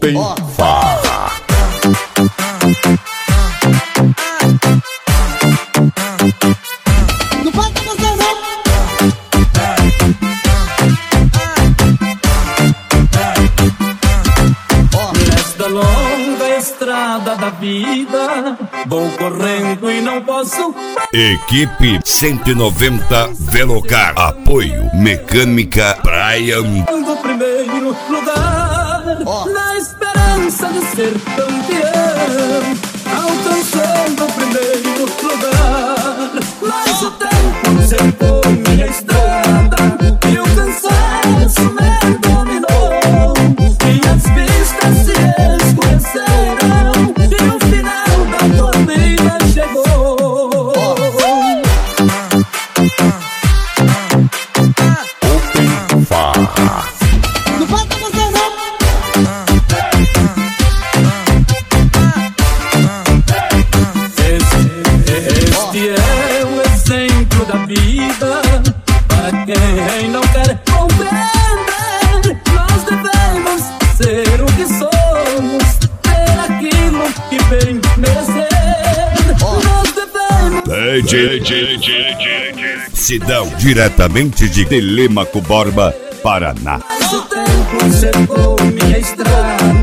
Open Farra. Não falta você não. Nesta longa estrada da vida, vou correndo e não posso. Equipe 190 Velocar. Apoio Mecânica Brian. Do primeiro lugar, na esperança de ser campeão, alcançando o primeiro lugar. Mas o tempo cercou minha estrada e o cansaço me dominou. Minhas vistas se escureceram e o final da corrida chegou. Open Farra. Não falta você não. Este é o exemplo da vida para quem não quer compreender. Nós devemos ser o que somos, ter aquilo que bem merecer. Nós devemos. Sidão, diretamente de Telêmaco Borba, Paraná. Mas o tempo cercou minha estrada